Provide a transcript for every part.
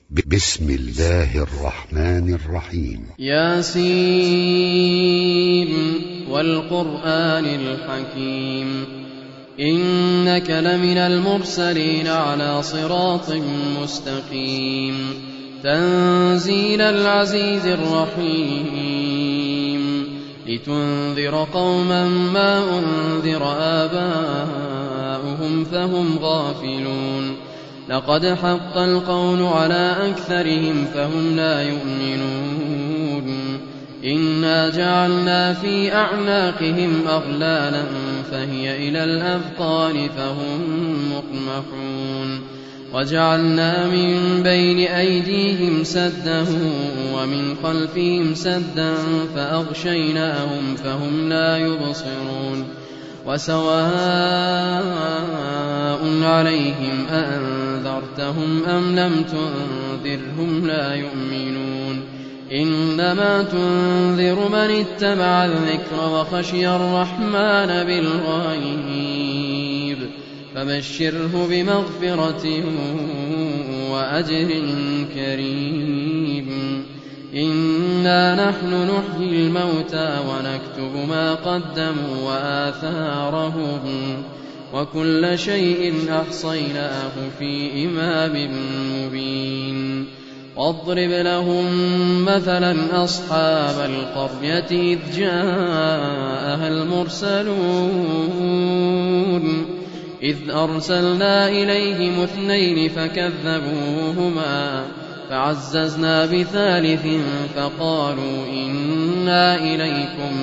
بسم الله الرحمن الرحيم. ياسين والقرآن الحكيم إنك لمن المرسلين على صراط مستقيم تنزيل العزيز الرحيم لتنذر قوما ما أنذر آباؤهم فهم غافلون لقد حق القول على أكثرهم فهم لا يؤمنون إنا جعلنا في أعناقهم أغلالا فهي إلى الأذقان فهم مقمحون وجعلنا من بين أيديهم سدا ومن خلفهم سدا فأغشيناهم فهم لا يبصرون وسواء عليهم أأنذرتهم أم لم تنذرهم لا يؤمنون إنما تنذر من اتبع الذكر وخشي الرحمن بالغيب فبشره بمغفرة وأجر كريم إنا نحن نحيي الموتى ونكتب ما قدموا وآثارهم وكل شيء أحصيناه في إمام مبين واضرب لهم مثلا أصحاب القرية إذ جاءها المرسلون إذ أرسلنا إليهم 2 فكذبوهما فعززنا بثالث فقالوا إنا إليكم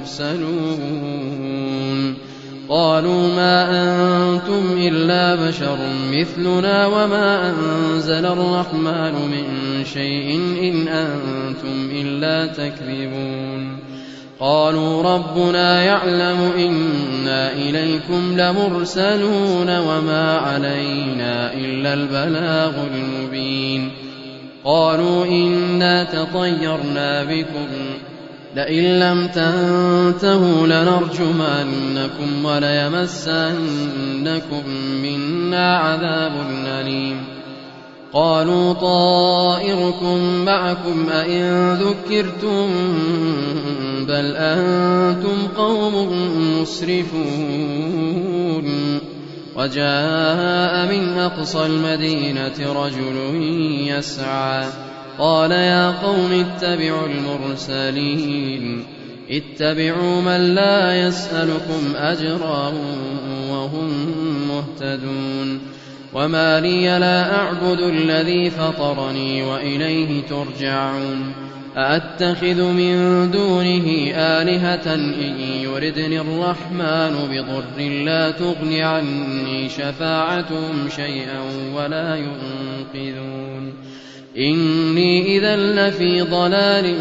مرسلون قالوا ما أنتم إلا بشر مثلنا وما أنزل الرحمن من شيء إن أنتم إلا تكذبون قالوا ربنا يعلم إنا إليكم لمرسلون وما علينا إلا البلاغ المبين قالوا إنا تطيرنا بكم لئن لم تنتهوا لنرجمنكم وليمسنكم منا عذاب أليم قالوا طائركم معكم أئن ذكرتم بل أنتم قوم مسرفون وجاء من أقصى المدينة رجل يسعى قال يا قوم اتبعوا المرسلين اتبعوا من لا يسألكم أجرا وهم مهتدون وما لي لا أعبد الذي فطرني وإليه ترجعون أأتخذ من دونه آلهة إن يردني الرحمن بضر لا تغن عني شفاعتهم شيئا ولا ينقذون إني إذا لفي ضلال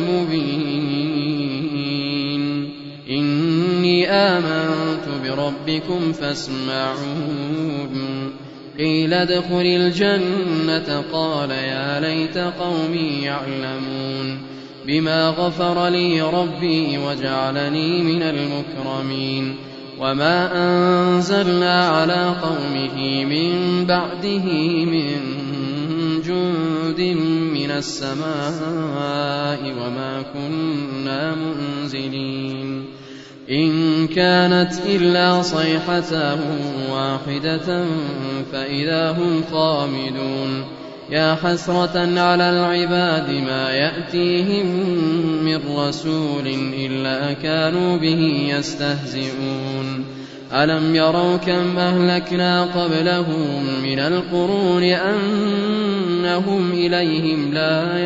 مبين إني آمنت بربكم فاسمعون قيل ادخل الجنة قال يا ليت قومي يعلمون بما غفر لي ربي وجعلني من المكرمين وما أنزلنا على قومه من بعده من جند من السماء وما كنا منزلين إن كانت إلا صيحة واحدة فإذا هم خامدون يا حسرة على العباد ما يأتيهم من رسول إلا كانوا به يستهزئون ألم يروا كم أهلكنا قبلهم من القرون أنهم إليهم لا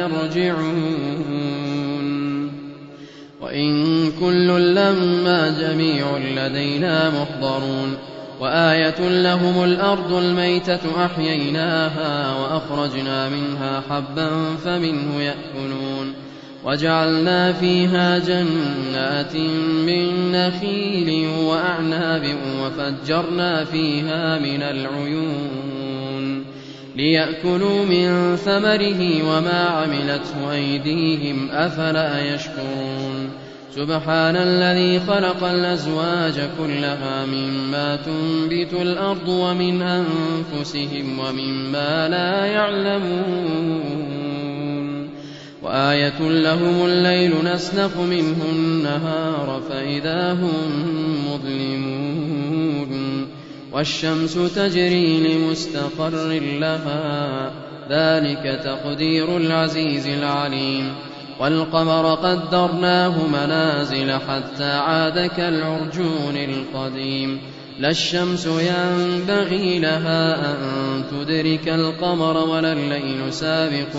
يرجعون وإن كل لما جميع لدينا محضرون وآية لهم الأرض الميتة أحييناها وأخرجنا منها حبا فمنه يأكلون وجعلنا فيها جنات من نخيل وأعناب وفجرنا فيها من العيون ليأكلوا من ثمره وما عملته أيديهم أفلا يشكرون سبحان الذي خلق الأزواج كلها مما تنبت الأرض ومن أنفسهم ومما لا يعلمون وآية لهم الليل نسلخ منه النهار فإذا هم مظلمون والشمس تجري لمستقر لها ذلك تقدير العزيز العليم والقمر قدرناه منازل حتى عاد كالعرجون القديم لا الشمس ينبغي لها أن تدرك القمر ولا الليل سابق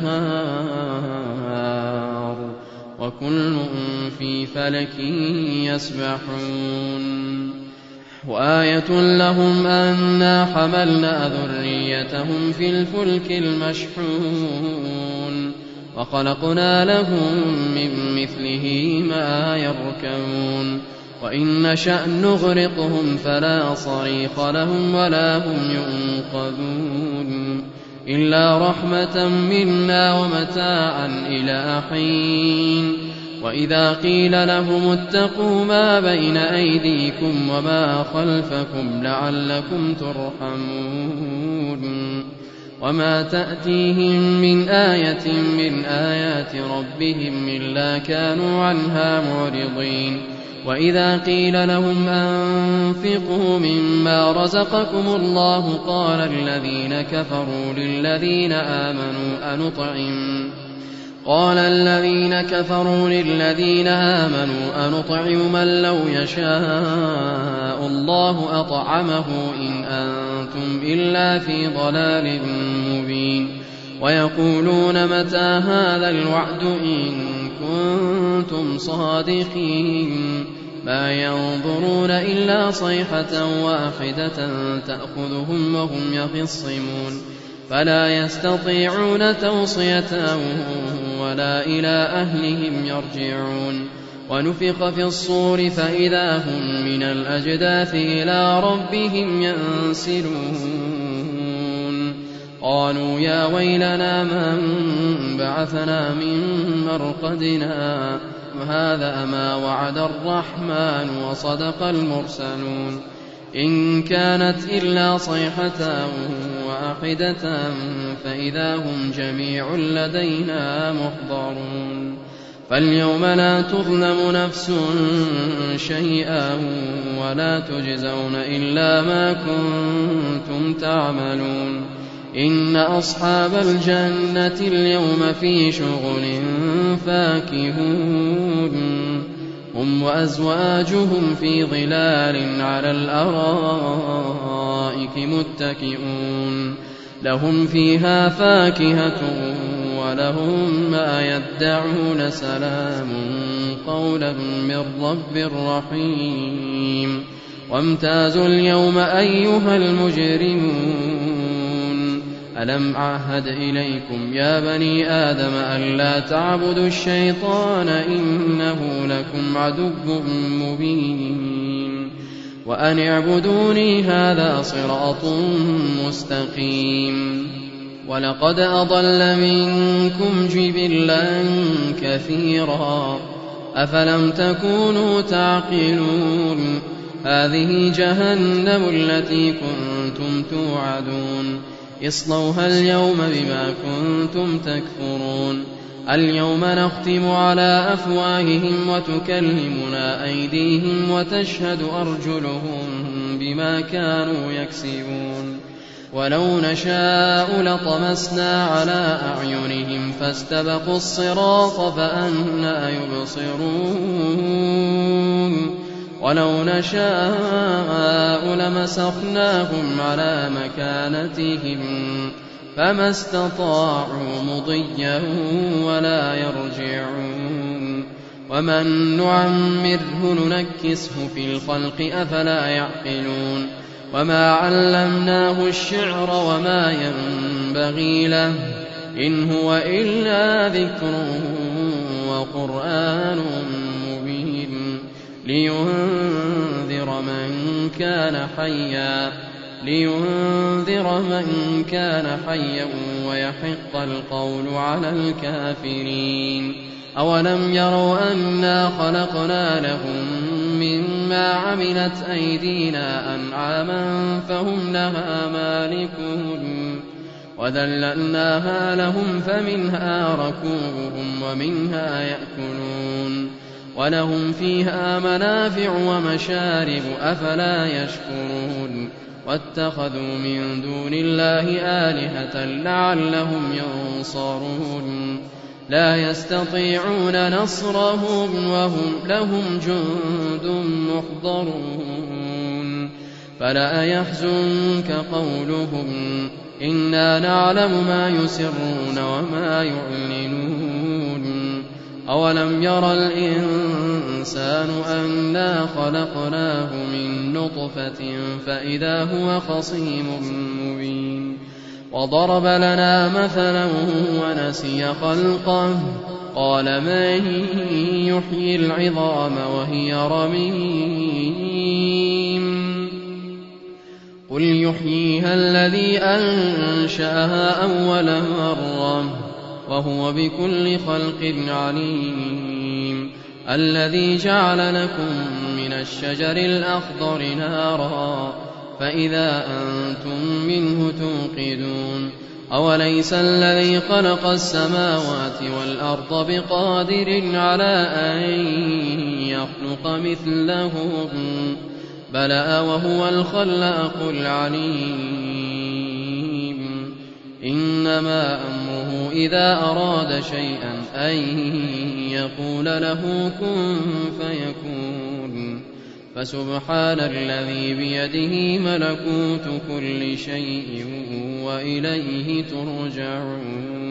النهار وكل في فلك يسبحون وآية لهم أنا حملنا ذريتهم في الفلك المشحون وخلقنا لهم من مثله ما يركبون وإن نشأ نغرقهم فلا صريخ لهم ولا هم ينقذون إلا رحمة منا ومتاعا إلى حين وإذا قيل لهم اتقوا ما بين أيديكم وما خلفكم لعلكم ترحمون وما تأتيهم من آية من آيات ربهم إلا كانوا عنها معرضين وإذا قيل لهم أنفقوا مما رزقكم الله قال الذين كفروا للذين آمنوا أنطعم من لو يشاء الله أطعمه إن أنتم إلا في ضلال مبين ويقولون متى هذا الوعد إن كنتم صادقين ما ينظرون إلا صيحة واحدة تأخذهم وهم يخصمون فلا يستطيعون توصية ولا إلى أهلهم يرجعون ونفخ في الصور فإذا هم من الأجداث إلى ربهم ينسلون قالوا يا ويلنا من بعثنا من مرقدنا هذا ما وعد الرحمن وصدق المرسلون إن كانت إلا صيحة واحدة فإذا هم جميع لدينا محضرون فاليوم لا تظلم نفس شيئا ولا تجزون إلا ما كنتم تعملون إن أصحاب الجنة اليوم في شغل فاكهون هم وأزواجهم في ظلال على الأرائك متكئون لهم فيها فاكهة ولهم ما يدعون سلام قولا من رب رحيم وامتازوا اليوم أيها المجرمون ألم أعهد إليكم يا بني آدم ألا تعبدوا الشيطان إنه لكم عدو مبين وأن اعبدوني هذا صراط مستقيم ولقد أضل منكم جبلا كثيرا أفلم تكونوا تعقلون هذه جهنم التي كنتم توعدون اصلوها اليوم بما كنتم تكفرون اليوم نختم على أفواههم وتكلمنا أيديهم وتشهد أرجلهم بما كانوا يكسبون ولو نشاء لطمسنا على أعينهم فاستبقوا الصراط فأنى يبصرون ولو نشاء لمسخناهم على مكانتهم فما استطاعوا مضيا ولا يرجعون ومن نعمره ننكسه في الخلق أفلا يعقلون وما علمناه الشعر وما ينبغي له إن هو إلا ذكر وقرآن مبين لينذر من كان حيا ويحق القول على الكافرين أولم يروا أنا خلقنا لهم مما عملت أيدينا أنعاما فهم لها مالكون وذللناها لهم فمنها ركوبهم ومنها يأكلون ولهم فيها منافع ومشارب أفلا يشكرون واتخذوا من دون الله آلهة لعلهم ينصرون لا يستطيعون نصرهم وهم لهم جند محضرون فلا يحزنك قولهم إنا نعلم ما يسرون وما يعلنون أولم ير الإنسان أنا خلقناه من نطفة فإذا هو خصيم مبين وضرب لنا مثلا ونسي خلقه قال من يحيي العظام وهي رميم قل يحييها الذي أنشأها أول مرة وهو بكل خلق عليم الذي جعل لكم من الشجر الأخضر نارا فإذا أنتم منه توقدون أوليس الذي خلق السماوات والأرض بقادر على أن يخلق مثلهم بلى وهو الخلاق العليم إنما أمره إذا أراد شيئا أن يقول له كن فيكون فسبحان الذي بيده ملكوت كل شيء وإليه ترجعون